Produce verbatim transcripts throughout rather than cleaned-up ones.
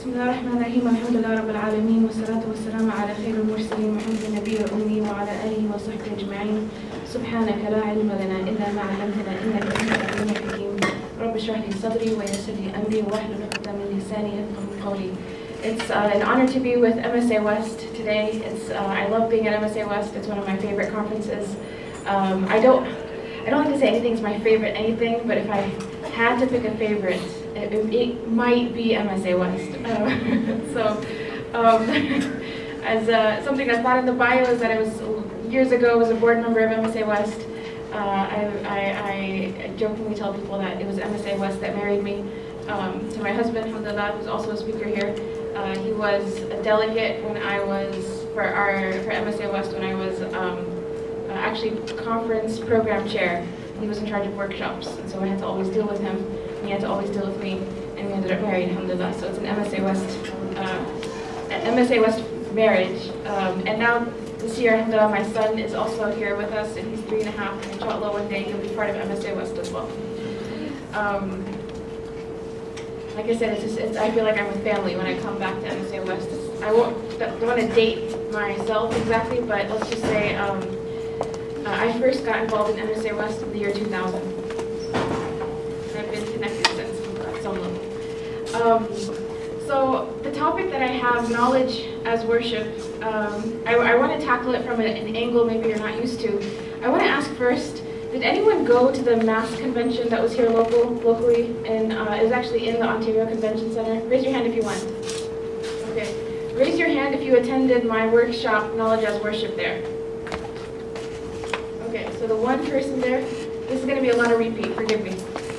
بسم الله الرحمن الرحيم الحمد لله رب العالمين والصلاة والسلام على خير المرسلين محمد النبي الأمي وعلى آله وصحبه أجمعين. سبحانك لا علم لنا إلا ما علمتنا إنك أنت العليم الحكيم. رب اشرح لي صدري ويسر لي أمري واحلل عقدة من لساني يفقهوا قولي. It's uh, an honor to be with M S A West today. It's uh, I love being at M S A West. It's one of my favorite conferences. Um, I don't I don't like to say anything's my favorite anything, but if I had to pick a favorite, it, it might be M S A West. Uh, so, um, as uh, something that's not in the bio is that I was years ago was a board member of M S A West. Uh, I, I, I jokingly tell people that it was M S A West that married me um, to my husband, alhamdulillah, who's also a speaker here. Uh, he was a delegate when I was for our for M S A West when I was um, uh, actually conference program chair. He was in charge of workshops, and so I had to always deal with him. He had to always deal with me, and we ended up married, alhamdulillah. So it's an M S A West, uh, an M S A West marriage. Um, and now this year, alhamdulillah, my son is also here with us, and he's three and a half. And inshallah, one day he'll be part of M S A West as well. Um, like I said, it's just, it's, I feel like I'm with family when I come back to M S A West. It's, I won't don't want to date myself exactly, but let's just say um, uh, I first got involved in M S A West in the year two thousand. I've been connected since at some level. Um, so the topic that I have, knowledge as worship, um, I, I want to tackle it from an, an angle maybe you're not used to. I want to ask first, did anyone go to the mass convention that was here local, locally? And uh, it was actually in the Ontario Convention Center. Raise your hand if you went. Okay. Raise your hand if you attended my workshop, Knowledge as Worship, there. Okay, so the one person there, this is going to be a lot of repeat, forgive me.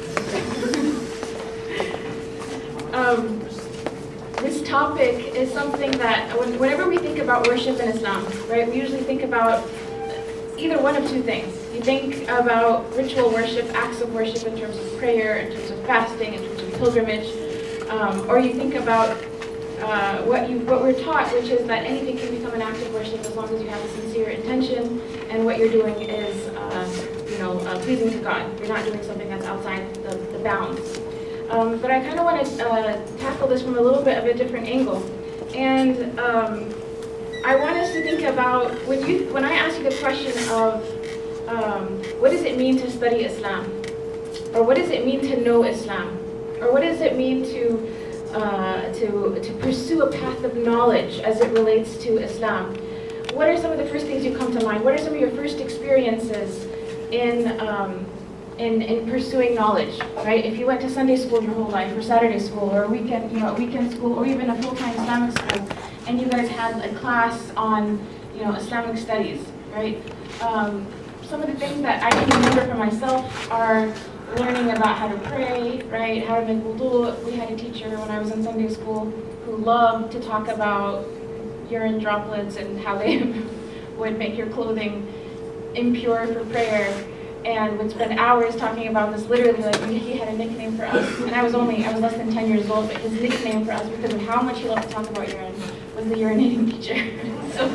um, this topic is something that, whenever we think about worship in Islam, right, we usually think about either one of two things. You think about ritual worship, acts of worship in terms of prayer, in terms of fasting, in terms of pilgrimage, um, or you think about uh, what you what we're taught, which is that anything can become an act of worship as long as you have a sincere intention and what you're doing is, uh, you know, uh, pleasing to God. You're not doing something that's outside the, the bounds. Um, but I kind of want to uh, tackle this from a little bit of a different angle, and um, I want us to think about when you when I ask you the question of Um, what does it mean to study Islam? Or what does it mean to know Islam? Or what does it mean to, uh, to, to pursue a path of knowledge as it relates to Islam? What are some of the first things you come to mind? What are some of your first experiences in, um, in, in pursuing knowledge, right? If you went to Sunday school your whole life, or Saturday school, or a weekend, you know, a weekend school, or even a full-time Islamic school, and you guys had a class on, you know, Islamic studies, right? Um, Some of the things that I can remember for myself are learning about how to pray, right? How to make wudu. We had a teacher when I was in Sunday school who loved to talk about urine droplets and how they would make your clothing impure for prayer, and would spend hours talking about this. Literally, like he had a nickname for us, and I was only I was less than ten years old, but his nickname for us, because of how much he loved to talk about urine, was the urinating teacher. So,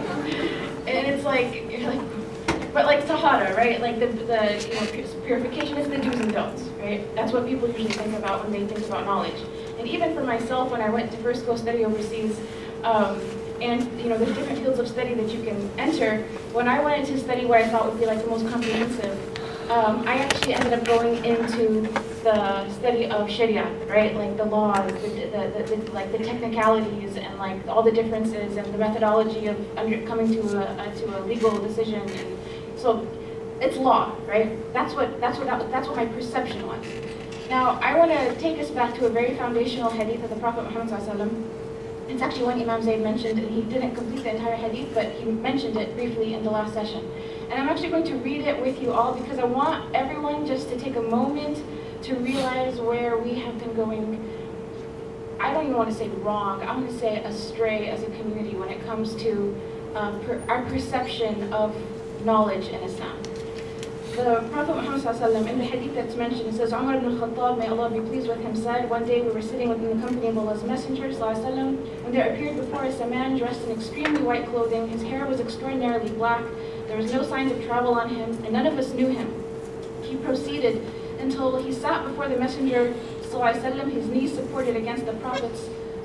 and it's like you're like. But like Tahara, right? Like the, the you know, purification is the do's and don'ts, right? That's what people usually think about when they think about knowledge. And even for myself, when I went to first go study overseas, um, and you know, there's different fields of study that you can enter. When I went into study what I thought would be like the most comprehensive, um, I actually ended up going into the study of Sharia, right? Like the laws, the, the, the, the, like the technicalities, and like all the differences, and the methodology of under, coming to a, a to a legal decision. And so it's law, right? That's what that's what that's what my perception was. Now I want to take us back to a very foundational hadith of the Prophet Muhammad sallallahu alaihi wasallam. It's actually one Imam Zayd mentioned, and he didn't complete the entire hadith, but he mentioned it briefly in the last session. And I'm actually going to read it with you all because I want everyone just to take a moment to realize where we have been going. I don't even want to say wrong. I'm going to say astray as a community when it comes to um, per, our perception of knowledge in Islam. The Prophet Muhammad sallallahu alaihi wasallam, in the hadith that's mentioned, it says, Umar ibn al-Khattab, may Allah be pleased with him, said, one day we were sitting within the company of Allah's Messenger sallallahu alaihi wasallam, when there appeared before us a man dressed in extremely white clothing. His hair was extraordinarily black. There was no signs of travel on him, and none of us knew him. He proceeded until he sat before the Messenger sallallahu alaihi wasallam, his knees supported against the Prophet's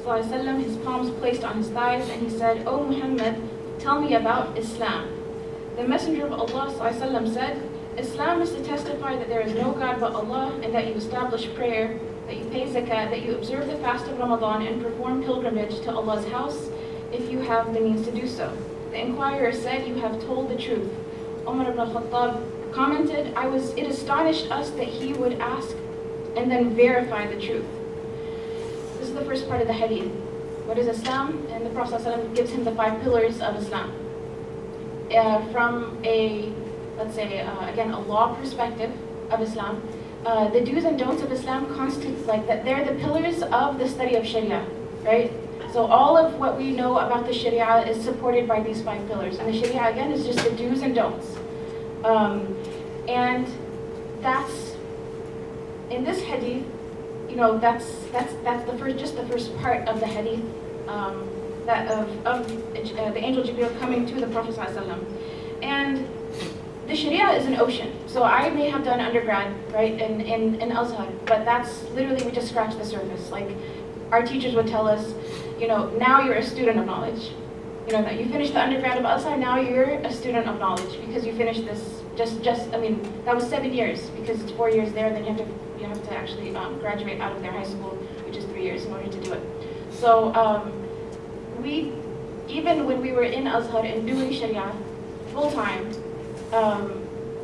ﷺ, his palms placed on his thighs, and he said, "O Muhammad, tell me about Islam." The Messenger of Allah ﷺ said, "Islam is to testify that there is no God but Allah, and that you establish prayer, that you pay zakat, that you observe the fast of Ramadan, and perform pilgrimage to Allah's house if you have the means to do so." The inquirer said, "You have told the truth." Umar ibn al-Khattab commented, I was, "It astonished us that he would ask and then verify the truth." This is the first part of the hadith. What is Islam? And the Prophet ﷺ gives him the five pillars of Islam. Uh, from a, let's say, uh, again, a law perspective of Islam, uh, the do's and don'ts of Islam constitute, like that, they're the pillars of the study of Sharia, right? So all of what we know about the Sharia is supported by these five pillars. And the Sharia, again, is just the do's and don'ts. Um, and that's, in this hadith, you know, that's that's that's the first, just the first part of the hadith, um, that of, of uh, the angel Jibreel coming to the Prophet ﷺ. And the Sharia is an ocean. So I may have done undergrad, right, in, in, in Azhar, but that's literally, we just scratched the surface. Like, our teachers would tell us, you know, now you're a student of knowledge. You know, that you finished the undergrad of Azhar, now you're a student of knowledge because you finished this, just, just, I mean, that was seven years because it's four years there, and then you have to, you have to actually um, graduate out of their high school, which is three years in order to do it. So, um, we, even when we were in Azhar and doing Sharia full time, um,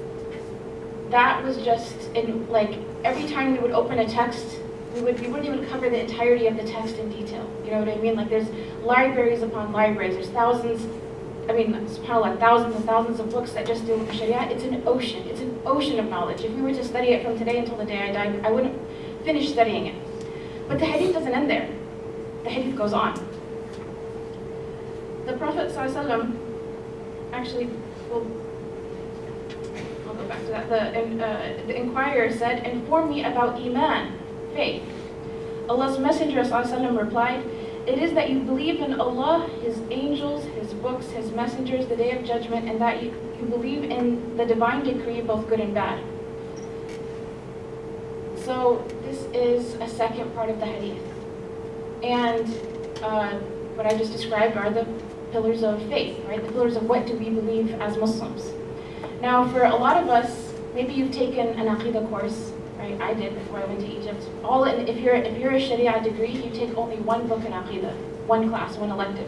that was just, in, like, every time we would open a text, we, would, we wouldn't even cover the entirety of the text in detail. You know what I mean? Like, there's libraries upon libraries, there's thousands, I mean, subhanAllah, thousands and thousands of books that just deal with the Sharia. It's an ocean, it's an ocean of knowledge. If we were to study it from today until the day I died, I wouldn't finish studying it. But the hadith doesn't end there. The hadith goes on. The Prophet ﷺ, actually, well, I'll go back to that. The, uh, the inquirer said, "Inform me about Iman, faith." Allah's Messenger ﷺ replied, "It is that you believe in Allah, His angels, His books, His messengers, the day of judgment, and that you, you believe in the divine decree, both good and bad." So this is a second part of the hadith. And uh, what I just described are the pillars of faith, right? The pillars of what do we believe as Muslims. Now, for a lot of us, maybe you've taken an Aqidah course, right? I did before I went to Egypt. All in, if you're if you're a Sharia degree, you take only one book in Aqidah, one class, one elective.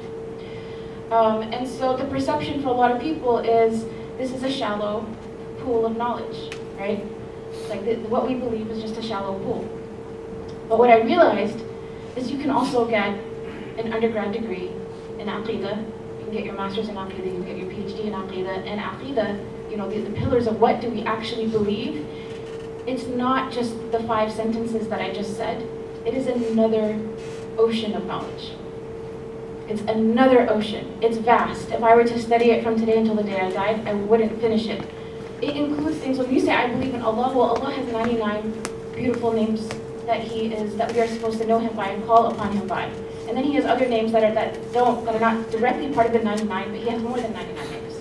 Um, and so the perception for a lot of people is this is a shallow pool of knowledge, right? Like the, what we believe is just a shallow pool. But what I realized is you can also get an undergrad degree in Aqidah. You can get your master's in Aqidah, you can get your PhD in Aqidah. And Aqidah, you know, the, the pillars of what do we actually believe, it's not just the five sentences that I just said. It is another ocean of knowledge. It's another ocean. It's vast. If I were to study it from today until the day I died, I wouldn't finish it. It includes things, when you say I believe in Allah, well, Allah has ninety-nine beautiful names that He is, that we are supposed to know Him by and call upon Him by. And then He has other names that are that don't, that are not directly part of the ninety-nine, but He has more than ninety-nine names.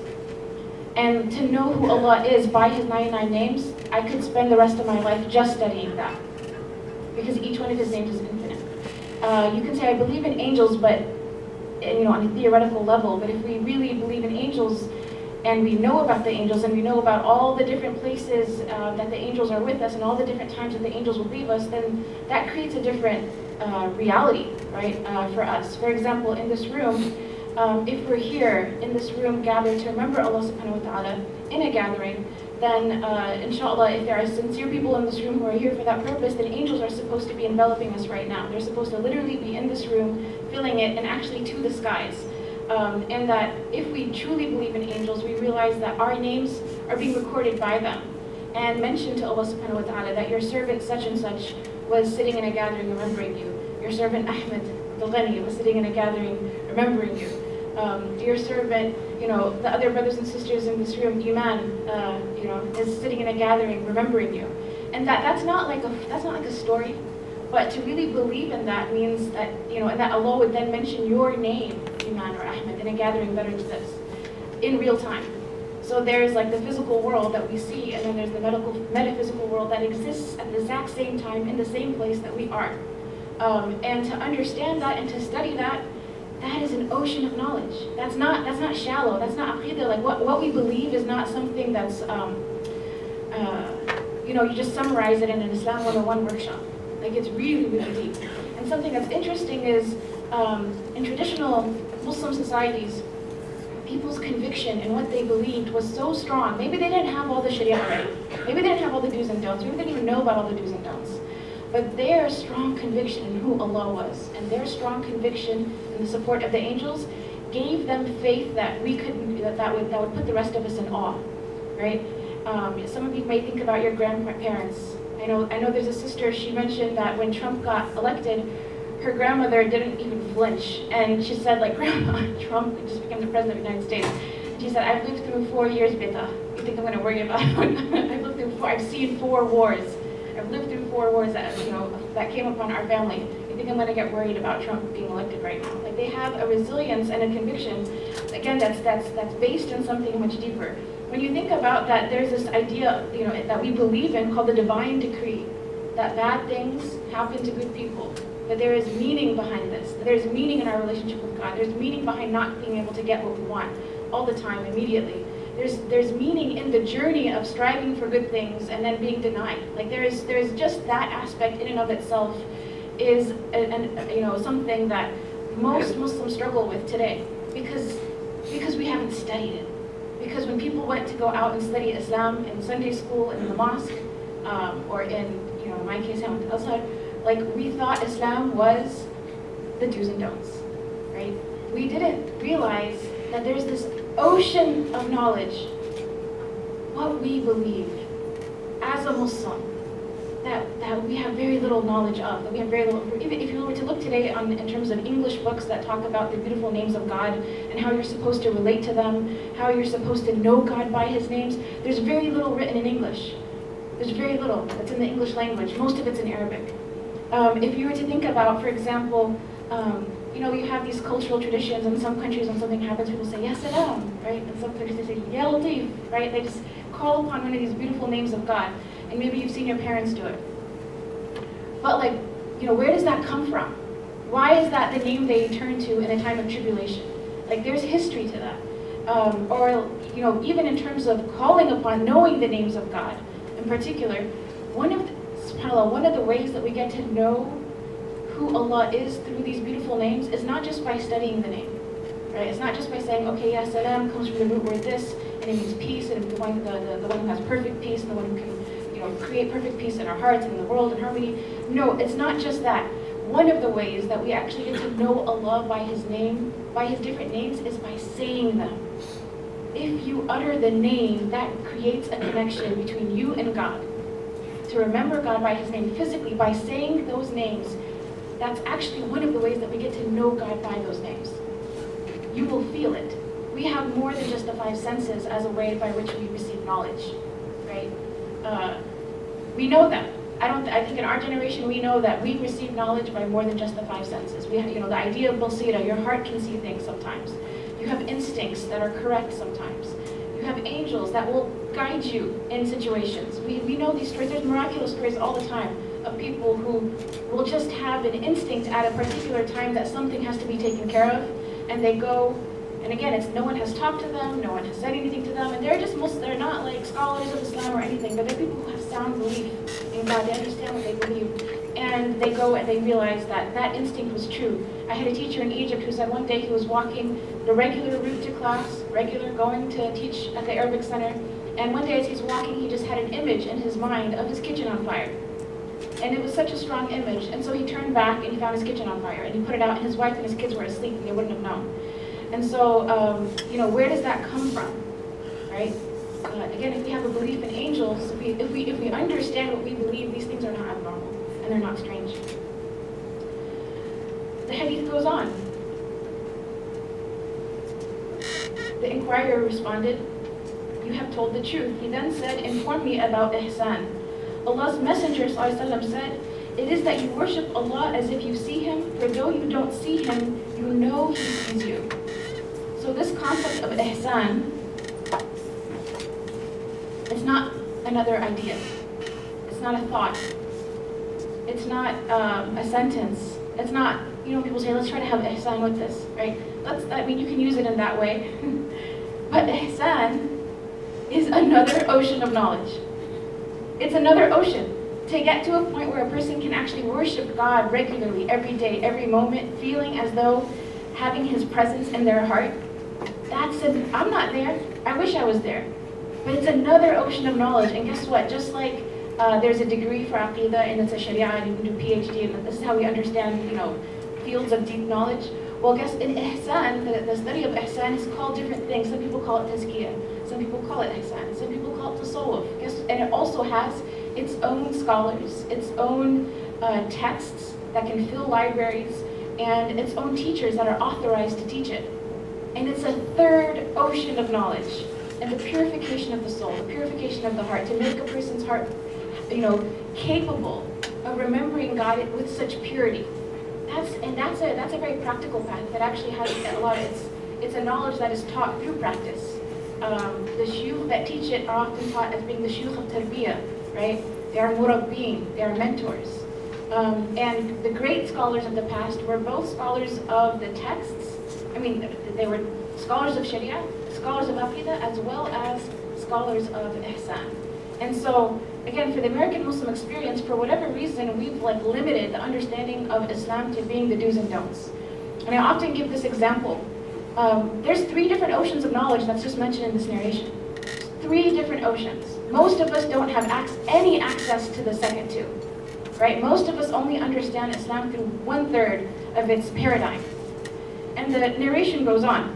And to know who Allah is by His ninety-nine names, I could spend the rest of my life just studying that, because each one of His names is infinite. Uh, you can say I believe in angels, but you know, on a theoretical level. But if we really believe in angels, and we know about the angels, and we know about all the different places uh, that the angels are with us, and all the different times that the angels will leave us, then that creates a different uh, reality, right, uh, for us. For example, in this room, um, if we're here in this room gathered to remember Allah subhanahu wa ta'ala in a gathering, then uh, inshallah, if there are sincere people in this room who are here for that purpose, then angels are supposed to be enveloping us right now. They're supposed to literally be in this room, filling it, and actually to the skies. Um, and that if we truly believe in angels, we realize that our names are being recorded by them and mentioned to Allah subhanahu wa ta'ala that your servant such and such was sitting in a gathering remembering you. Your servant Ahmed Ghani was sitting in a gathering remembering you. Um, your servant, you know, the other brothers and sisters in this room, Iman, uh, you know, is sitting in a gathering remembering you. And that, that's not like a, that's not like a story, but to really believe in that means that, you know, and that Allah would then mention your name, Iman or Ahmed, in a gathering better to this, in real time. So there's like the physical world that we see, and then there's the medical, metaphysical world that exists at the exact same time in the same place that we are. Um, and to understand that and to study that, that is an ocean of knowledge. That's not, that's not shallow, that's not aqidah. Like what, what we believe is not something that's, um, uh, you know, you just summarize it in an Islam one oh one workshop. Like it's really, really deep. And something that's interesting is, um, in traditional Muslim societies, people's conviction and what they believed was so strong. Maybe they didn't have all the Sharia right. Maybe they didn't have all the do's and don'ts. Maybe they didn't even know about all the do's and don'ts. But their strong conviction in who Allah was, and their strong conviction in the support of the angels, gave them faith that we could, that, that would that would put the rest of us in awe, right? Um, some of you may think about your grandparents. I know, I know. There's a sister. She mentioned that when Trump got elected, her grandmother didn't even flinch, and she said, like, Grandma, Trump just became the president of the United States. And she said, I've lived through four years, beta. You think I'm going to worry about it? I've lived through four. I've seen four wars. I've lived through four wars that, you know, that came upon our family. You think I'm going to get worried about Trump being elected right now? Like, they have a resilience and a conviction, again, that's that's that's based in something much deeper. When you think about that, there's this idea, you know, that we believe in called the divine decree, that bad things happen to good people, that there is meaning behind this, that there's meaning in our relationship with God, there's meaning behind not being able to get what we want all the time, immediately. There's, there's meaning in the journey of striving for good things and then being denied. Like there's, there's just that aspect in and of itself is an, an, you know, something that most Muslims struggle with today because, because we haven't studied it. Because when people went to go out and study Islam in Sunday school and in the mosque, um, or in, you know, in my case, I went to Azhar, like we thought Islam was the do's and don'ts, right? We didn't realize that there's this ocean of knowledge, what we believe as a Muslim, that, that we have very little knowledge of, that we have very little, even if you were to look today on, in terms of English books that talk about the beautiful names of God and how you're supposed to relate to them, how you're supposed to know God by His names, there's very little written in English. There's very little that's in the English language. Most of it's in Arabic. Um, if you were to think about, for example, um, you know, you have these cultural traditions in some countries when something happens, people say, Ya Salam, right? In some countries they say, Ya Latif, right? They just call upon one of these beautiful names of God. And maybe you've seen your parents do it. But like, you know, where does that come from? Why is that the name they turn to in a time of tribulation? Like there's history to that. Um, or, you know, even in terms of calling upon, knowing the names of God in particular, one of the, subhanAllah, one of the ways that we get to know who Allah is through these beautiful names is not just by studying the name, right? It's not just by saying, okay, Ya Salam comes from the root word this, and it means peace, and the one, the, the, the one who has perfect peace, and the one who can, you know, create perfect peace in our hearts and in the world and harmony. No, it's not just that. One of the ways that we actually get to know Allah by His name, by His different names, is by saying them. If you utter the name, that creates a connection between you and God. To remember God by His name physically, by saying those names, that's actually one of the ways that we get to know God by those names. You will feel it. We have more than just the five senses as a way by which we receive knowledge, right? Uh, we know that. I don't. I think in our generation we know that we receive knowledge by more than just the five senses. We have, you know, the idea of basira. Your heart can see things sometimes. You have instincts that are correct sometimes. You have angels that will guide you in situations. We we know these stories. There's miraculous stories all the time of people who will just have an instinct at a particular time that something has to be taken care of, and they go, and again, it's no one has talked to them, no one has said anything to them, and they're just most, they're not like scholars of Islam or anything, but they're people who have sound belief in God. They understand what they believe, and they go and they realize that that instinct was true. I had a teacher in Egypt who said one day he was walking the regular route to class, regular going to teach at the Arabic Center, and one day as he's walking, he just had an image in his mind of his kitchen on fire. And it was such a strong image, and so he turned back and he found his kitchen on fire, and he put it out, and his wife and his kids were asleep, and they wouldn't have known. And so, um, you know, where does that come from, right? Uh, again, if we have a belief in angels, if we, if we if we understand what we believe, these things are not abnormal, and they're not strange. The hadith goes on. The inquirer responded, "You have told the truth." He then said, "Inform me about ihsan." Allah's Messenger ﷺ said, "It is that you worship Allah as if you see Him, for though you don't see Him, you know He sees you." So this concept of ihsan is not another idea. It's not a thought. It It's not um, a sentence. It's not, you know, people say, let's try to have ihsan with this, right? Let's, I mean, you can use it in that way. But ihsan is another ocean of knowledge. It's another ocean. To get to a point where a person can actually worship God regularly, every day, every moment, feeling as though having His presence in their heart, that's an, I'm not there. I wish I was there. But it's another ocean of knowledge. And guess what? Just like uh, there's a degree for Aqidah and it's a Sharia and you can do PhD and this is how we understand, you know, fields of deep knowledge. Well, guess in Ihsan, the, the study of Ihsan is called different things. Some people call it Tazkiyah. Some people call it Ihsan. Some people call it Tasawwuf. Guess, and it also has its own scholars, its own uh, texts that can fill libraries, and its own teachers that are authorized to teach it. And it's a third ocean of knowledge. And the purification of the soul, the purification of the heart, to make a person's heart, you know, capable of remembering God with such purity. That's, and that's a, that's a very practical path that actually has a lot of, it's, it's a knowledge that is taught through practice. Um, the shuyukh that teach it are often taught as being the shuyukh of tarbiyah, right? They are murabbin, they are mentors. Um, and the great scholars of the past were both scholars of the texts, I mean, they were scholars of Sharia, scholars of Aqidah, as well as scholars of Ihsan. And so, again, for the American Muslim experience, for whatever reason, we've like limited the understanding of Islam to being the do's and don'ts. And I often give this example. Um, there's three different oceans of knowledge that's just mentioned in this narration. Three different oceans. Most of us don't have ac any access to the second two, right? Most of us only understand Islam through one third of its paradigm. And the narration goes on.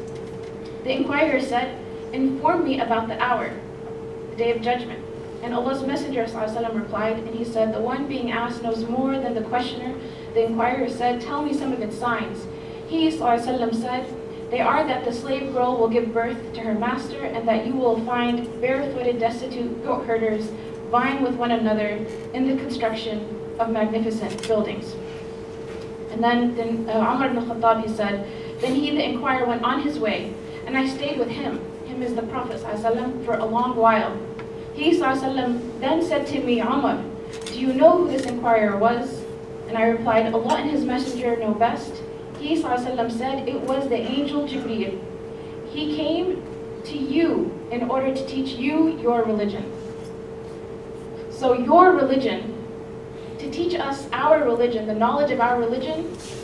The inquirer said, inform me about the hour, the day of judgment. And Allah's Messenger ﷺ replied, and he said, the one being asked knows more than the questioner. The inquirer said, tell me some of its signs. He ﷺ said, they are that the slave girl will give birth to her master, and that you will find barefooted, destitute goat herders vying with one another in the construction of magnificent buildings. And then, then uh, Umar ibn Khattab, he said, then he, the inquirer, went on his way, and I stayed with him, him is the Prophet ﷺ, for a long while. He ﷺ then said to me, Umar, do you know who this inquirer was? And I replied, Allah and His Messenger know best. He ﷺ said, it was the angel Jibreel. He came to you in order to teach you your religion. So your religion, to teach us our religion, the knowledge of our religion,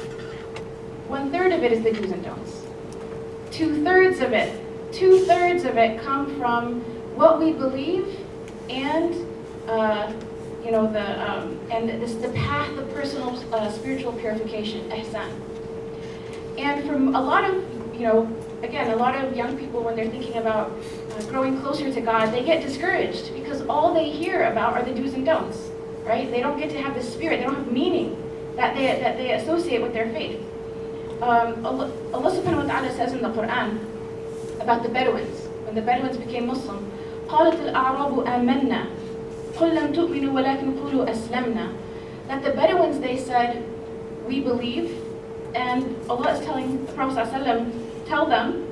one third of it is the do's and don'ts. Two thirds of it, two thirds of it come from what we believe and uh, you know the um, and this the path of personal uh, spiritual purification, ihsan. And from a lot of, you know, again, a lot of young people, when they're thinking about uh, growing closer to God, they get discouraged because all they hear about are the do's and don'ts, right? They don't get to have the spirit, they don't have meaning that they, that they associate with their faith. Um, Allah, Allah subhanahu wa ta'ala says in the Quran about the Bedouins, when the Bedouins became Muslim, قَالَتِ الْأَعْرَابُ آمَنَّا قُلْ لَمْ تُؤْمِنُوا وَلَكِنْ قُولُوا أَسْلَمْنَا. That the Bedouins, they said, we believe. And Allah is telling the Prophet ﷺ, tell them,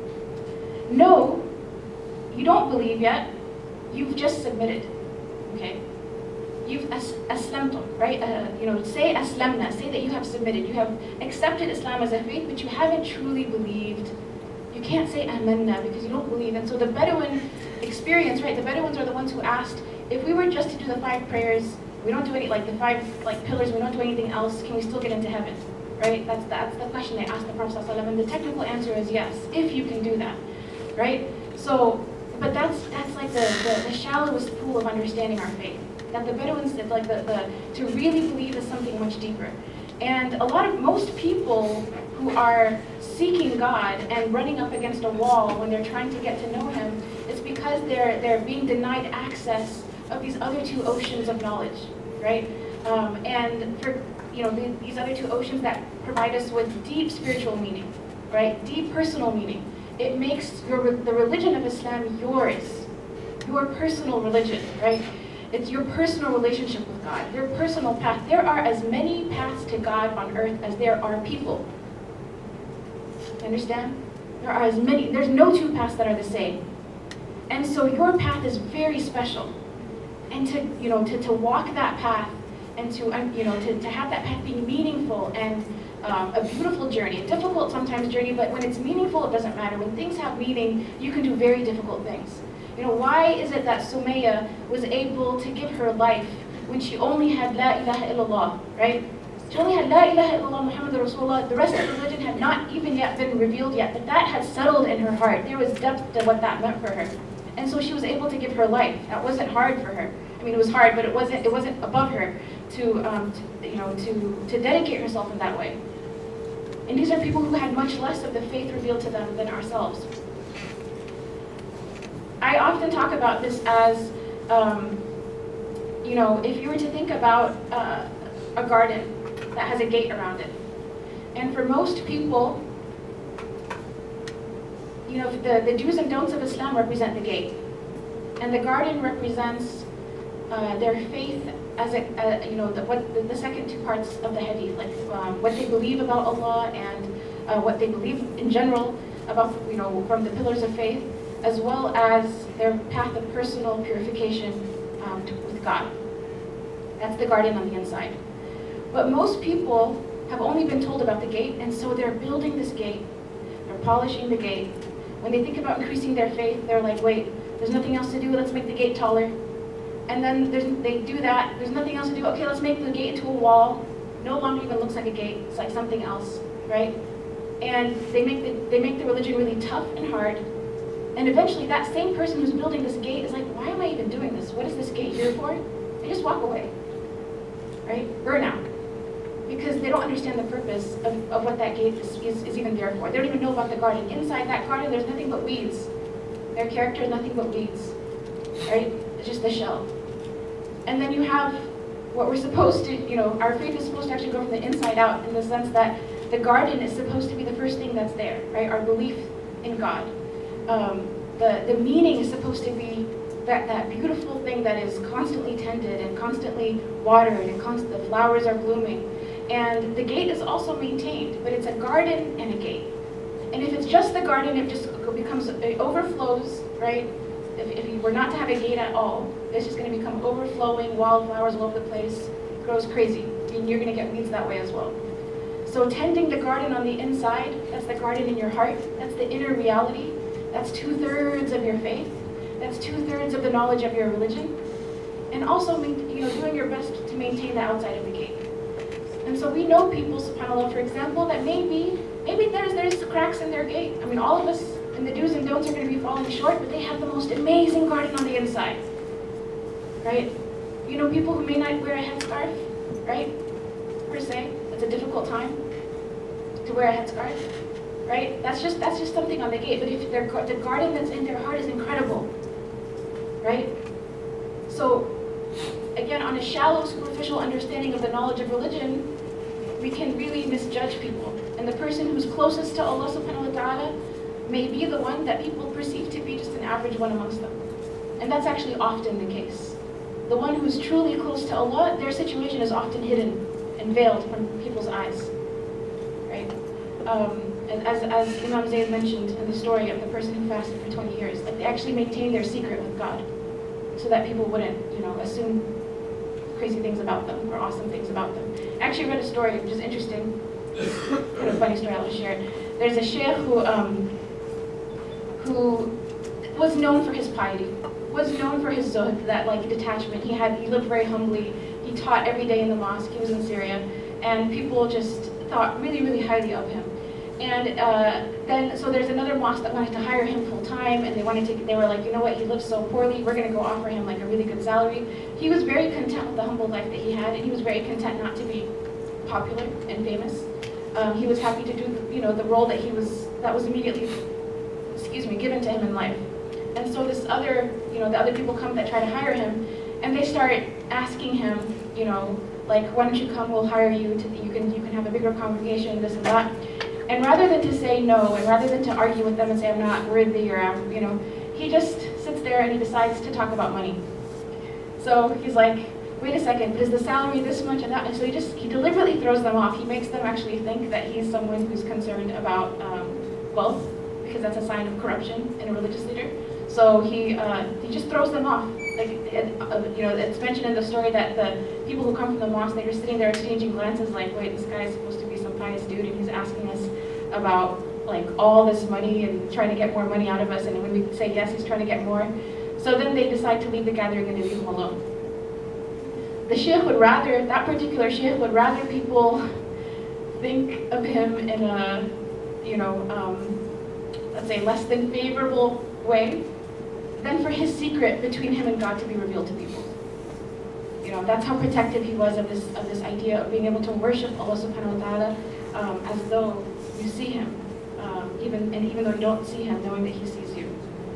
no, you don't believe yet, you've just submitted, okay? You've as aslamtum, right? Uh, you know, say aslamna, say that you have submitted, you have accepted Islam as a faith, but you haven't truly believed. You can't say amanna because you don't believe. And so the Bedouin experience, right? The Bedouins are the ones who asked, if we were just to do the five prayers, we don't do any, like the five like pillars, we don't do anything else, can we still get into heaven? Right? That's, that's the question they asked the Prophet ﷺ, and the technical answer is yes, if you can do that, right? So, but that's that's like the, the, the shallowest pool of understanding our faith. That the Bedouins did, like the, the, to really believe is something much deeper. And a lot of, most people who are seeking God and running up against a wall when they're trying to get to know Him, it's because they're, they're being denied access of these other two oceans of knowledge, right? Um, and for, you know, the, these other two oceans that provide us with deep spiritual meaning, right? Deep personal meaning. It makes your, the religion of Islam yours, your personal religion, right? It's your personal relationship with God, your personal path. There are as many paths to God on earth as there are people. You understand? There are as many, there's no two paths that are the same. And so your path is very special. And to, you know, to, to walk that path and to, you know, to, to have that path be meaningful and um, a beautiful journey, a difficult sometimes journey, but when it's meaningful, it doesn't matter. When things have meaning, you can do very difficult things. You know, why is it that Sumayya was able to give her life when she only had La ilaha illallah, right? She only had La ilaha illallah Muhammad Rasulullah. The rest of the religion had not even yet been revealed yet, but that had settled in her heart. There was depth to what that meant for her. And so she was able to give her life. That wasn't hard for her. I mean, it was hard, but it wasn't, it wasn't above her to, um, to, you know, to, to dedicate herself in that way. And these are people who had much less of the faith revealed to them than ourselves. I often talk about this as, um, you know, if you were to think about uh, a garden that has a gate around it. And for most people, you know, the, the do's and don'ts of Islam represent the gate. And the garden represents uh, their faith as a, uh, you know, the, what, the, the second two parts of the hadith, like um, what they believe about Allah and uh, what they believe in general about, you know, from the pillars of faith, as well as their path of personal purification um, to, with God. That's the garden on the inside. But most people have only been told about the gate, and so they're building this gate, they're polishing the gate. When they think about increasing their faith, they're like, wait, there's nothing else to do, let's make the gate taller. And then there's, they do that, there's nothing else to do, okay, let's make the gate into a wall. No longer even looks like a gate, it's like something else, right? And they make the, they make the religion really tough and hard. And eventually that same person who's building this gate is like, why am I even doing this? What is this gate here for? They just walk away, right? Burnout. Because they don't understand the purpose of, of what that gate is, is, is even there for. They don't even know about the garden. Inside that garden, there's nothing but weeds. Their character is nothing but weeds, right? It's just the shell. And then you have what we're supposed to, you know, our faith is supposed to actually go from the inside out in the sense that the garden is supposed to be the first thing that's there, right? Our belief in God. Um, the, the meaning is supposed to be that, that beautiful thing that is constantly tended and constantly watered and const the flowers are blooming. And the gate is also maintained, but it's a garden and a gate. And if it's just the garden, it just becomes, it overflows, right? If, if you were not to have a gate at all, it's just going to become overflowing, wildflowers all over the place, it grows crazy, and you're going to get weeds that way as well. So tending the garden on the inside, that's the garden in your heart, that's the inner reality, that's two-thirds of your faith, that's two-thirds of the knowledge of your religion, and also, you know, doing your best to maintain the outside of the gate. And so we know people, subhanAllah, for example, that maybe, maybe there's, there's cracks in their gate. I mean, all of us in the do's and don'ts are going to be falling short, but they have the most amazing garden on the inside, right? You know, people who may not wear a headscarf, right? Per se, it's a difficult time to wear a headscarf, right? That's just, that's just something on the gate, but if their, the garden that's in their heart is incredible, right? So, again, on a shallow, superficial understanding of the knowledge of religion, we can really misjudge people. And the person who's closest to Allah subhanahu wa ta'ala may be the one that people perceive to be just an average one amongst them. And that's actually often the case. The one who's truly close to Allah, their situation is often hidden and veiled from people's eyes, right? Um, and as, as Imam Zayd mentioned in the story of the person who fasted for twenty years, like they actually maintained their secret with God so that people wouldn't, you know, assume crazy things about them or awesome things about them. I actually read a story which is interesting, kind of a funny story I'll just share. There's a sheikh who, um, who was known for his piety, was known for his zuhd, that like detachment. He had, he lived very humbly. He taught every day in the mosque. He was in Syria, and people just thought really, really highly of him. And uh, then, so there's another mosque that wanted to hire him full time, and they wanted to, they were like, you know what, he lives so poorly, we're gonna go offer him like a really good salary. He was very content with the humble life that he had, and he was very content not to be popular and famous. Um, he was happy to do, the, you know, the role that he was, that was immediately, excuse me, given to him in life. And so this other, you know, the other people come that try to hire him, and they start asking him, you know, like, why don't you come, we'll hire you, to, you can, you can have a bigger congregation, this and that. And rather than to say no, and rather than to argue with them and say I'm not worthy, or I'm, you know, he just sits there and he decides to talk about money. So he's like, wait a second, but is the salary this much and that? And so he just, he deliberately throws them off. He makes them actually think that he's someone who's concerned about um, wealth, because that's a sign of corruption in a religious leader. So he, uh, he just throws them off. like, uh, you know, it's mentioned in the story that the people who come from the mosque, they're just sitting there exchanging glances like, wait, this guy is supposed to be some pious dude and he's asking us about like all this money and trying to get more money out of us, and when we say yes, he's trying to get more. So then they decide to leave the gathering and they leave him alone. The sheikh would rather, that particular sheikh would rather people think of him in a, you know, um, let's say less than favorable way, than for his secret between him and God to be revealed to people. You know, that's how protective he was of this of this idea of being able to worship Allah subhanahu wa ta'ala um, as though you see him, um, even and even though you don't see him, knowing that he sees you.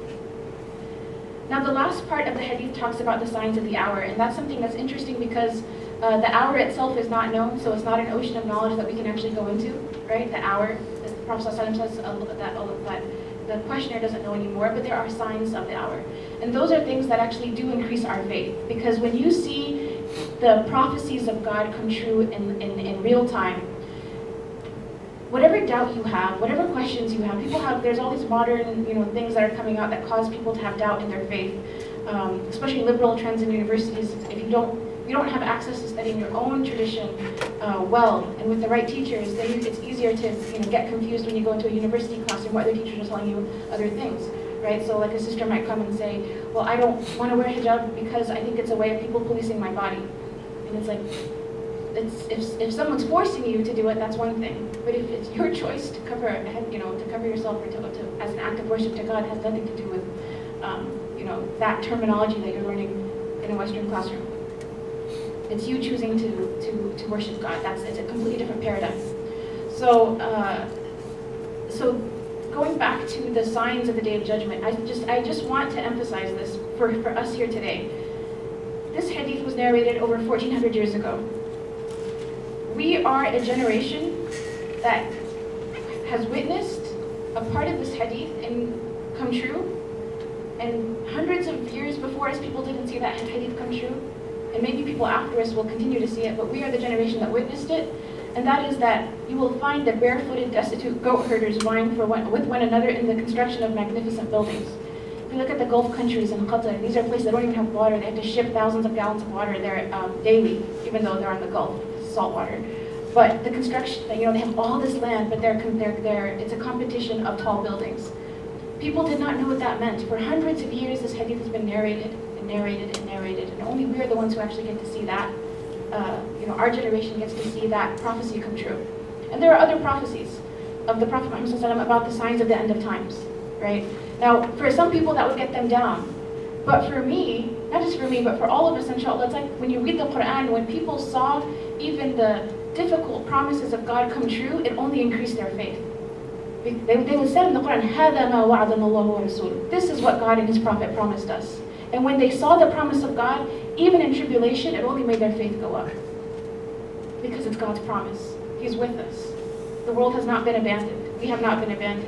Now the last part of the hadith talks about the signs of the hour, and that's something that's interesting because uh, the hour itself is not known, so it's not an ocean of knowledge that we can actually go into, right? The hour, the Prophet ﷺ says uh, that, uh, that the questioner doesn't know anymore, but there are signs of the hour. And those are things that actually do increase our faith, because when you see the prophecies of God come true in, in, in real time, whatever doubt you have, whatever questions you have, people have, there's all these modern, you know, things that are coming out that cause people to have doubt in their faith, um, especially liberal trends in universities. If you don't, you don't have access to studying your own tradition uh, well and with the right teachers, then it's easier to, you know, get confused when you go into a university classroom where other teachers are telling you other things, right? So like a sister might come and say, well, I don't want to wear hijab because I think it's a way of people policing my body. And it's like, it's, if, if someone's forcing you to do it, that's one thing. But if it's your choice to cover, you know, to cover yourself or to, to, as an act of worship to God, it has nothing to do with, um, you know, that terminology that you're learning in a Western classroom. It's you choosing to, to, to worship God. That's, it's a completely different paradigm. So, uh, so going back to the signs of the Day of Judgment, I just, I just want to emphasize this for, for us here today. This hadith was narrated over fourteen hundred years ago. We are a generation that has witnessed a part of this hadith and come true, and hundreds of years before us, people didn't see that hadith come true. And maybe people after us will continue to see it, but we are the generation that witnessed it, and that is that you will find the barefooted, destitute goat herders vying for one, with one another in the construction of magnificent buildings. If you look at the Gulf countries in Qatar, these are places that don't even have water. They have to ship thousands of gallons of water there um, daily, even though they're on the Gulf, salt water. But the construction, you know, they have all this land, but they're, they're, they're, it's a competition of tall buildings. People did not know what that meant. For hundreds of years, this hadith has been narrated. narrated and narrated, and only we are the ones who actually get to see that. Uh, you know, our generation gets to see that prophecy come true. And there are other prophecies of the Prophet Muhammad ﷺ about the signs of the end of times, right? Now, for some people that would get them down, but for me, not just for me, but for all of us, inshallah, it's like when you read the Quran, when people saw even the difficult promises of God come true, it only increased their faith. They, they would say in the Quran, هَذَا مَا وَعَدَنَا اللَّهُ وَرَسُولُهُ. This is what God and His Prophet promised us. And when they saw the promise of God, even in tribulation, it only made their faith go up. Because it's God's promise. He's with us. The world has not been abandoned. We have not been abandoned.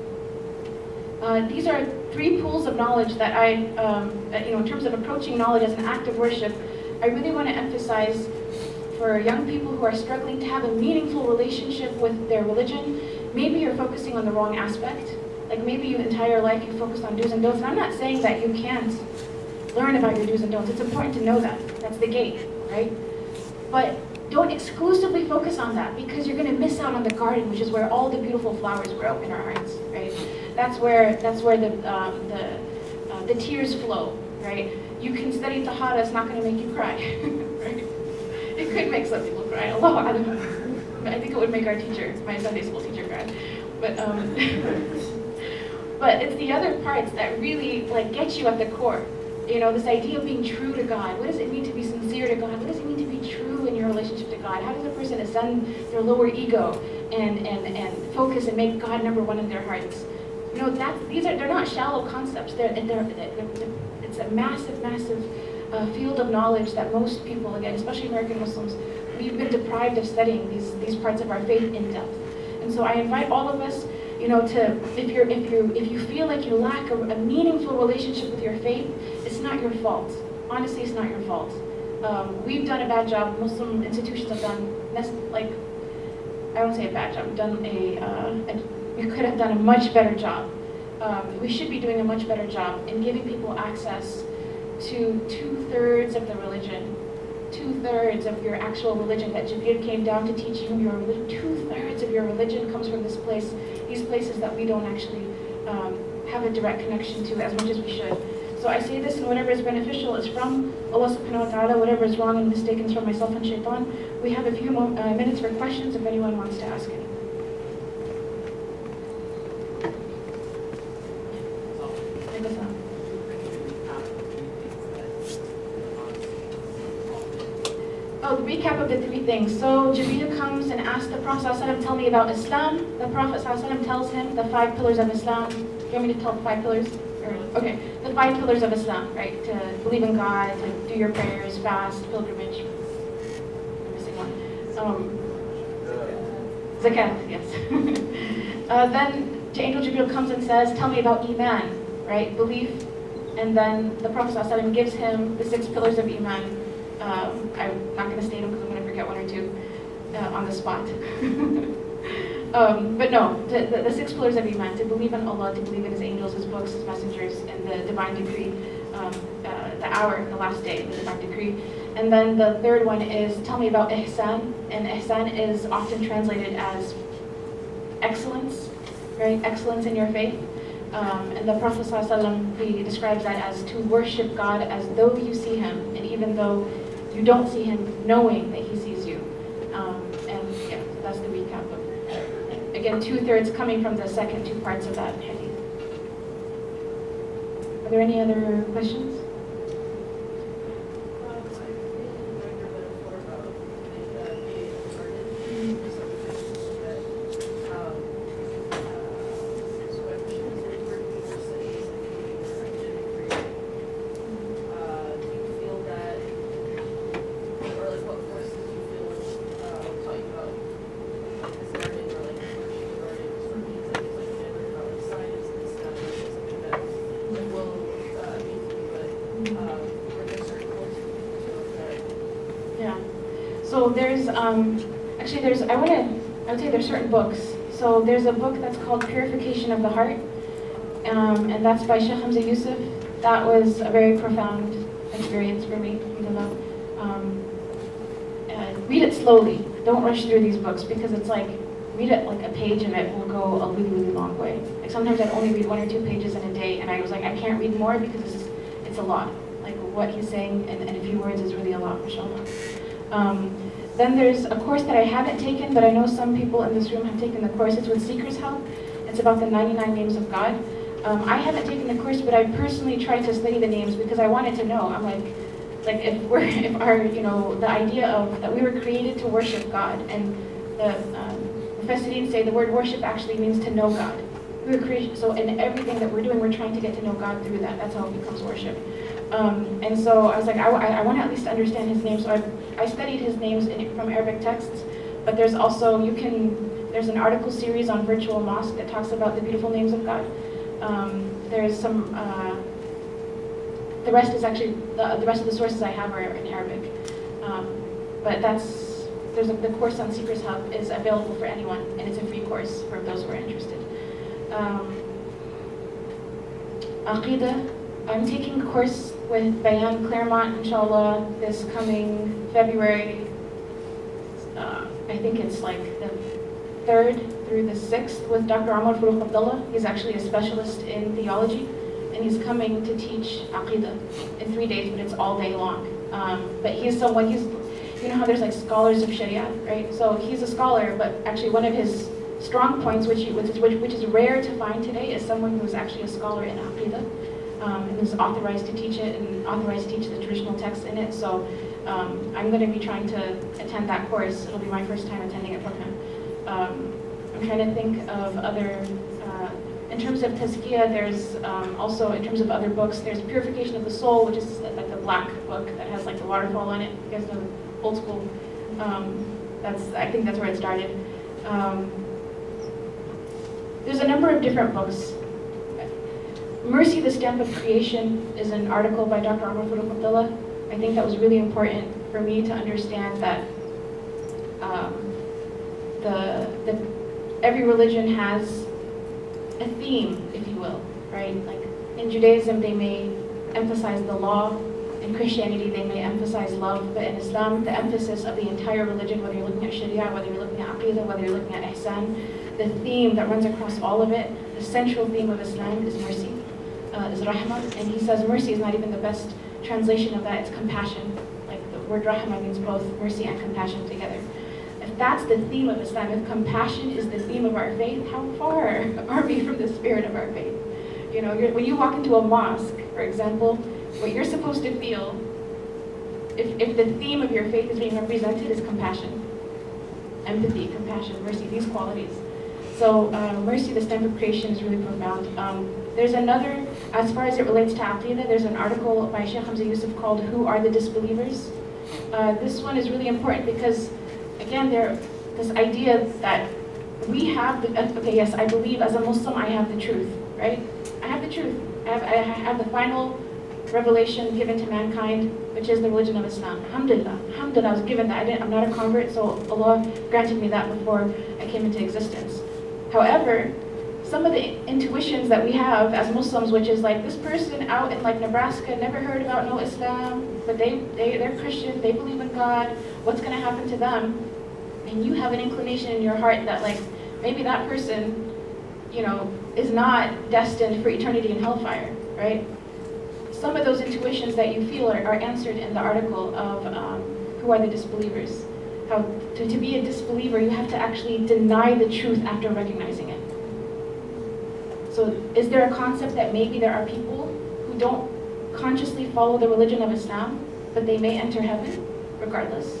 Uh, these are three pools of knowledge that I, um, you know, in terms of approaching knowledge as an act of worship, I really want to emphasize for young people who are struggling to have a meaningful relationship with their religion. Maybe you're focusing on the wrong aspect. Like maybe your entire life you focused on do's and don'ts. And I'm not saying that you can't learn about your do's and don'ts. It's important to know that. That's the gate, right? But don't exclusively focus on that, because you're going to miss out on the garden, which is where all the beautiful flowers grow in our hearts, right? That's where that's where the um, the uh, the tears flow, right? You can study Tahara, it's not going to make you cry, right? It could make some people cry. Allahu A'lam. I think it would make our teacher, my Sunday school teacher, cry. But um. But it's the other parts that really like get you at the core. You know, this idea of being true to God. What does it mean to be sincere to God? What does it mean to be true in your relationship to God? How does a person ascend their lower ego and, and, and focus and make God number one in their hearts? You know, that, these are, they're not shallow concepts. They're, they're, they're, they're, it's a massive, massive uh, field of knowledge that most people, again, especially American Muslims, we've been deprived of studying these, these parts of our faith in depth. And so I invite all of us, you know, to, if you're, if you if you feel like you lack a, a meaningful relationship with your faith, it's not your fault. Honestly, it's not your fault. Um, we've done a bad job. Muslim institutions have done, like, I won't say a bad job, done a, uh, a we could have done a much better job. Um, we should be doing a much better job in giving people access to two-thirds of the religion. Two-thirds of your actual religion that Jibreel came down to teach you your religion. Two-thirds of your religion comes from this place, these places that we don't actually um, have a direct connection to as much as we should. So I say this, and whatever is beneficial is from Allah subhanahu wa ta'ala, whatever is wrong and mistaken is from myself and shaitan. We have a few mo uh, minutes for questions if anyone wants to ask any. Oh, the recap of the three things. So Jibreel comes and asks the Prophet ﷺ, tell me about Islam. The Prophet ﷺ tells him the five pillars of Islam. Do you want me to tell the five pillars? Or, okay, the five pillars of Islam, right? To believe in God, to do your prayers, fast, pilgrimage. I'm missing one. Um, Zakat, yes. uh, then Angel Jibreel comes and says, tell me about Iman, right? Belief. And then the Prophet ﷺ gives him the six pillars of Iman. Um, I'm not going to state them because I'm going to forget one or two uh, on the spot. um, but no, the, the, the six pillars of Iman, to believe in Allah, to believe in His angels, His books, His messengers, and the divine decree, um, uh, the hour, the last day, the divine decree. And then the third one is, tell me about Ihsan, and Ihsan is often translated as excellence, right? Excellence in your faith. Um, and the Prophet ﷺ, he describes that as to worship God as though you see Him, and even though you don't see Him, knowing that He sees you. Um, and yeah, that's the recap of, again, two-thirds coming from the second two parts of that hadith. Are there any other questions? So there's, um, actually there's, I want to, I would say there's certain books. So there's a book that's called Purification of the Heart, um, and that's by Sheikh Hamza Yusuf. That was a very profound experience for me. Um, and read it slowly. Don't rush through these books because it's like, read it like a page of it will go a really, really long way. Like sometimes I'd only read one or two pages in a day, and I was like, I can't read more because it's, it's a lot. Like what he's saying in, in a few words is really a lot, mashallah. Um, then there's a course that I haven't taken, but I know some people in this room have taken the course. It's with Seeker's Help. It's about the ninety-nine names of God. Um, I haven't taken the course, but I personally tried to study the names because I wanted to know. I'm like, like if we're, if our, you know, the idea of that we were created to worship God, and the um, Mufassirin say the word worship actually means to know God. We were created, so in everything that we're doing, we're trying to get to know God through that. That's how it becomes worship. Um, and so I was like, I, I, I want to at least understand his name. So I, I studied his names in, from Arabic texts, but there's also, you can, there's an article series on Virtual Mosque that talks about the beautiful names of God. Um, there's some, uh, the rest is actually, the, the rest of the sources I have are in Arabic. Um, but that's, there's a, the course on Seeker's Hub is available for anyone, and it's a free course for those who are interested. Um, Aqidah. I'm taking a course with Bayan Claremont, inshallah, this coming February. Uh, I think it's like the third through the sixth with Doctor Ahmad Farooq Abdullah. He's actually a specialist in theology, and he's coming to teach Aqidah in three days, but it's all day long. Um, but he's someone, he's, you know how there's like scholars of Sharia, right? So he's a scholar, but actually one of his strong points, which, he, which, is, which, which is rare to find today, is someone who's actually a scholar in Aqidah. Um, and is authorized to teach it and authorized to teach the traditional texts in it. So um, I'm going to be trying to attend that course. It'll be my first time attending it from him. Um, I'm trying to think of other, uh, in terms of Tazkiyah, there's um, also, in terms of other books, there's Purification of the Soul, which is like the black book that has like the waterfall on it. You guys know, old school. Um, that's, I think that's where it started. Um, there's a number of different books. Mercy, the Stamp of Creation is an article by Doctor Ahmad Farooq Abdullah. I think that was really important for me to understand that um, the, the every religion has a theme, if you will, right? Like in Judaism, they may emphasize the law in Christianity they may emphasize love, but in Islam the emphasis of the entire religion, whether you're looking at Sharia, whether you're looking at Aqidah, whether you're looking at Ihsan, the theme that runs across all of it, the central theme of Islam is mercy, uh, is rahmah, and he says mercy is not even the best translation of that, it's compassion. Like the word rahmah means both mercy and compassion together. If that's the theme of Islam, if compassion is the theme of our faith, how far are we from the spirit of our faith? You know, you're, when you walk into a mosque, for example, what you're supposed to feel, if, if the theme of your faith is being represented, is compassion, empathy, compassion, mercy, these qualities. So uh, mercy, the stem of creation, is really profound. Um, there's another, as far as it relates to Aqidah, there's an article by Sheikh Hamza Yusuf called Who Are the Disbelievers? Uh, this one is really important because, again, there, this idea that we have, the, okay, yes, I believe as a Muslim I have the truth, right? I have the truth. I have, I have the final revelation given to mankind, which is the religion of Islam. Alhamdulillah. Alhamdulillah, I was given that. I didn't, I'm not a convert, so Allah granted me that before I came into existence. However, some of the intuitions that we have as Muslims, which is like this person out in like Nebraska never heard about no Islam, but they, they, they're Christian, they believe in God, what's going to happen to them? And you have an inclination in your heart that like maybe that person, you know, is not destined for eternity in hellfire, right? Some of those intuitions that you feel are, are answered in the article of um, Who Are the Disbelievers? How to, to be a disbeliever, you have to actually deny the truth after recognizing it. So is there a concept that maybe there are people who don't consciously follow the religion of Islam, but they may enter heaven regardless?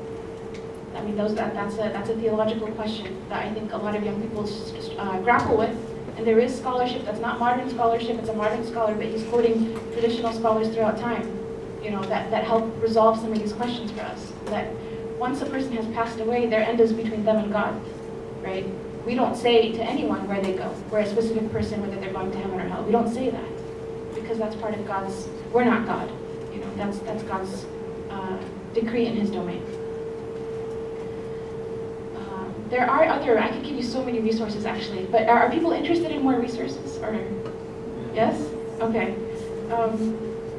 I mean, those, that, that's, a, that's a theological question that I think a lot of young people uh, grapple with. And there is scholarship that's not modern scholarship, it's a modern scholar, but he's quoting traditional scholars throughout time, you know, that, that help resolve some of these questions for us. That once a person has passed away, their end is between them and God, right? We don't say to anyone where they go, where a specific person, whether they're going to heaven or hell. We don't say that, because that's part of God's, we're not God, you know, that's, that's God's uh, decree in his domain. There are other, I could give you so many resources actually, but are, are people interested in more resources? Or, yes? Okay. Um,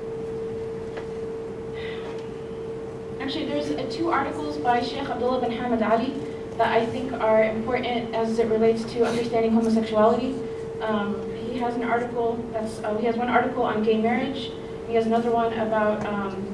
actually, there's uh, two articles by Sheikh Abdullah bin Hamad Ali that I think are important as it relates to understanding homosexuality. Um, he has an article, that's, uh, he has one article on gay marriage, he has another one about um,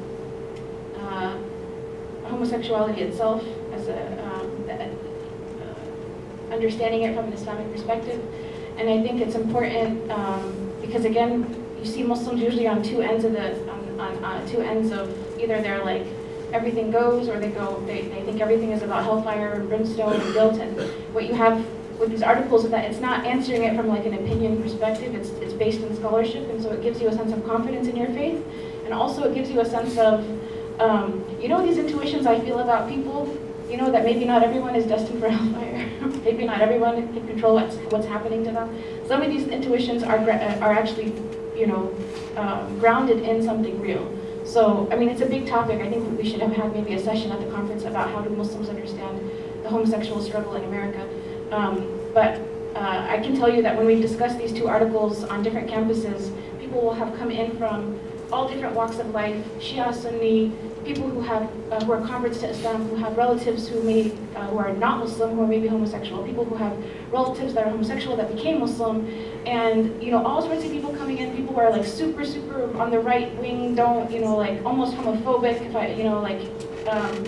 uh, homosexuality itself as a, um, the, understanding it from an Islamic perspective. And I think it's important um, because again, you see Muslims usually on two ends of the, on, on uh, two ends of either they're like, everything goes, or they go, they, they think everything is about hellfire and brimstone and guilt. And what you have with these articles is that it's not answering it from like an opinion perspective, it's, it's based in scholarship, and so it gives you a sense of confidence in your faith. And also it gives you a sense of, um, you know, these intuitions I feel about people, you know, that maybe not everyone is destined for hellfire. Maybe not everyone can control what's, what's happening to them. Some of these intuitions are, are actually, you know, um, grounded in something real. So, I mean, it's a big topic. I think we should have had maybe a session at the conference about how do Muslims understand the homosexual struggle in America. Um, but uh, I can tell you that when we've discussed these two articles on different campuses, people will have come in from all different walks of life, Shia, Sunni, people who have uh, who are converts to Islam, who have relatives who may uh, who are not Muslim, who are maybe homosexual, people who have relatives that are homosexual that became Muslim, and you know, all sorts of people coming in, people who are like super super on the right wing, don't, you know, like almost homophobic, if I, you know, like um,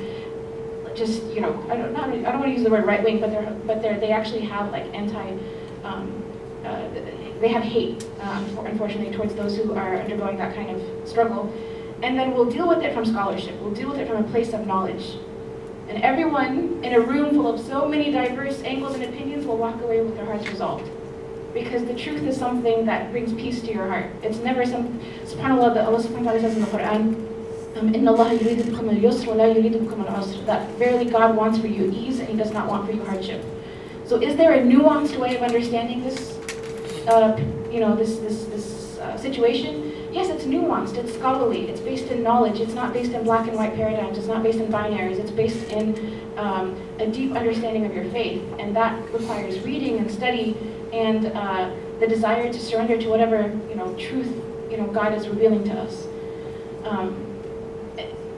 just, you know, I don't not, I don't want to use the word right wing, but they're but they're they actually have like anti um, uh, they have hate, um, unfortunately, towards those who are undergoing that kind of struggle. And then we'll deal with it from scholarship. We'll deal with it from a place of knowledge. And everyone in a room full of so many diverse angles and opinions will walk away with their hearts resolved. Because the truth is something that brings peace to your heart. It's never some, subhanAllah, that Allah subhanahu wa ta'ala says in the Quran, um, Inna Allah yuridu bikum al-yusr wa la yuridu bikum al-usr, that verily God wants for you ease and He does not want for you hardship. So is there a nuanced way of understanding this, uh, you know, this, this, this uh, situation? Yes, it's nuanced, it's scholarly, it's based in knowledge, it's not based in black and white paradigms, it's not based in binaries, it's based in um, a deep understanding of your faith, and that requires reading and study and uh, the desire to surrender to whatever, you know, truth, you know, God is revealing to us. Um,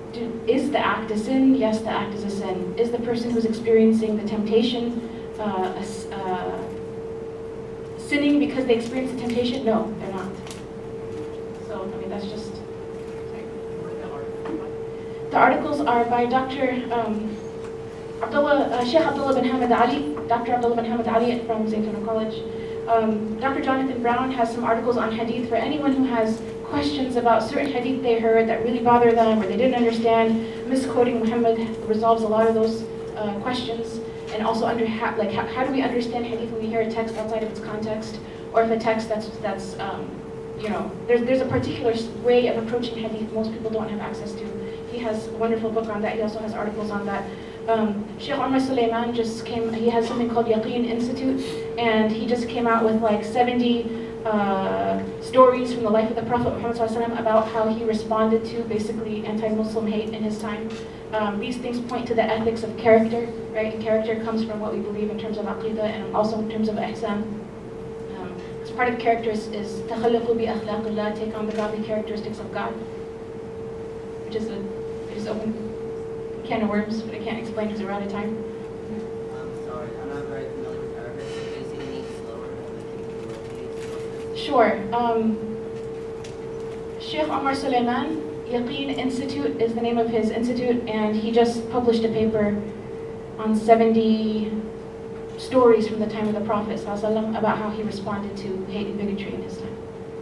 do, is the act a sin? Yes, the act is a sin. Is the person who's experiencing the temptation uh, a, uh, sinning because they experience the temptation? No, they're not. So, I mean, that's just... Sorry. The articles are by Doctor Um, Abdullah, uh, Sheikh Abdullah bin Hamad Ali, Doctor Abdullah bin Hamad Ali from Zaytuna College. Um, Doctor Jonathan Brown has some articles on hadith for anyone who has questions about certain hadith they heard that really bother them or they didn't understand. Misquoting Muhammad resolves a lot of those uh, questions. And also, under ha like how, how do we understand hadith when we hear a text outside of its context, or if a text that's that's um, you know there's there's a particular way of approaching hadith most people don't have access to. He has a wonderful book on that. He also has articles on that. Um, Sheikh Omar Suleiman just came, he has something called Yaqeen Institute, and he just came out with like seventy uh, stories from the life of the Prophet Muhammad ﷺ about how he responded to basically anti-Muslim hate in his time. Um, these things point to the ethics of character, right? And character comes from what we believe in terms of aqidah and also in terms of ihsan. Um, because part of character is تَخَلَّقُوا بِأَخْلَاقِ اللَّهِ, take on the godly characteristics of God, which is a, it is open can of worms, but I can't explain because we're out of time. I'm sorry, I'm not very familiar with Arabic, so please can you slower? Sure. Um, Sheikh Omar Suleiman, Yaqeen Institute is the name of his institute, and he just published a paper on seventy stories from the time of the Prophet ﷺ about how he responded to hate and bigotry in his time.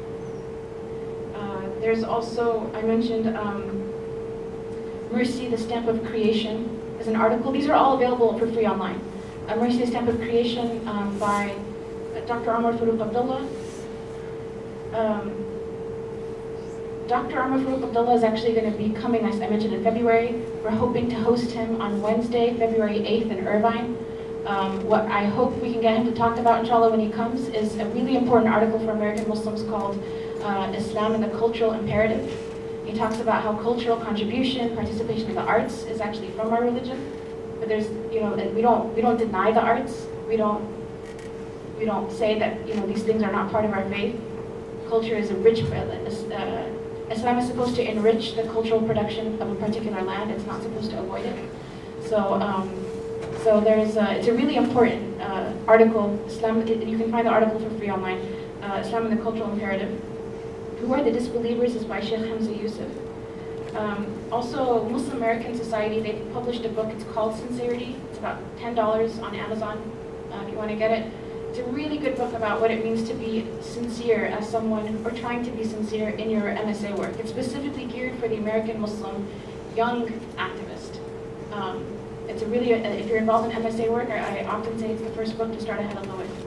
Uh, there's also, I mentioned, um, Mercy, the Stamp of Creation is an article. These are all available for free online. Uh, Mercy, the Stamp of Creation um, by uh, Doctor Omar Farouk Abdullah. Um, Doctor Omar Farouk Abdullah is actually going to be coming, as I mentioned, in February. We're hoping to host him on Wednesday, February eighth in Irvine. Um, what I hope we can get him to talk about, inshallah, when he comes is a really important article for American Muslims called uh, Islam and the Cultural Imperative. He talks about how cultural contribution, participation in the arts is actually from our religion, but there's, you know, we don't we don't deny the arts. We don't we don't say that, you know, these things are not part of our faith. Culture is a rich. Uh, Islam is supposed to enrich the cultural production of a particular land. It's not supposed to avoid it. So um, so there's a, it's a really important uh, article. Islam. It, you can find the article for free online. Uh, Islam and the Cultural Imperative. Who Are the Disbelievers is by Sheikh Hamza Yusuf. Um, also, Muslim American Society, they published a book, it's called Sincerity. It's about ten dollars on Amazon uh, if you want to get it. It's a really good book about what it means to be sincere as someone, or trying to be sincere in your M S A work. It's specifically geared for the American Muslim young activist. Um, it's a really, uh, if you're involved in M S A work, I, I often say it's the first book to start a halaqa with.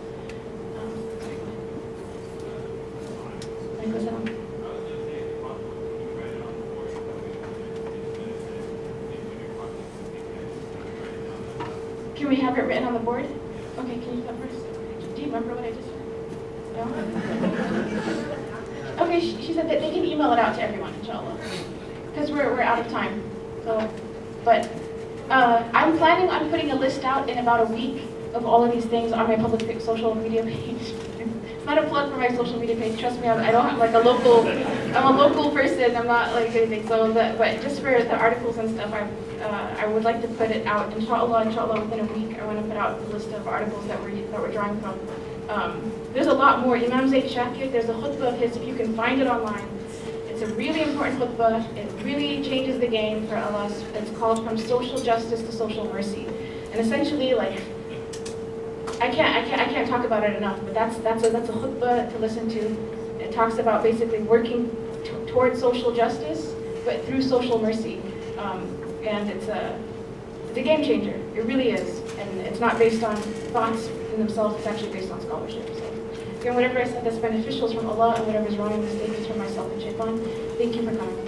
Can we have it written on the board? Okay, can you go first? Do you remember what I just said? No? Okay, she, she said that they can email it out to everyone, inshallah. Because we're, we're out of time. So, but uh, I'm planning on putting a list out in about a week of all of these things on my public social media page. It's not a plug for my social media page. Trust me, I don't have like a local. I'm a local person. I'm not like anything. So, the, but just for the articles and stuff, I uh, I would like to put it out. Inshallah, inshallah, within a week, I want to put out the list of articles that we're that we're drawing from. Um, there's a lot more. Imam Zayd Shakir. There's a khutbah of his. If you can find it online, it's a really important khutbah. It really changes the game for us. It's called From Social Justice to Social Mercy, and essentially, like. I can't, I can't, I can't talk about it enough, but that's, that's, a, that's a khutbah to listen to. It talks about basically working towards social justice, but through social mercy. Um, and it's a, it's a game changer. It really is. And it's not based on thoughts in themselves, it's actually based on scholarship. So, again, whatever I said that's beneficial is from Allah, and whatever is wrong in the mistake is from myself and Shaitan. Thank you for coming.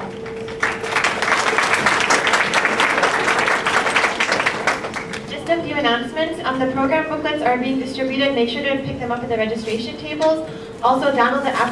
A few announcements. Um, the program booklets are being distributed. Make sure to pick them up at the registration tables. Also, download the app.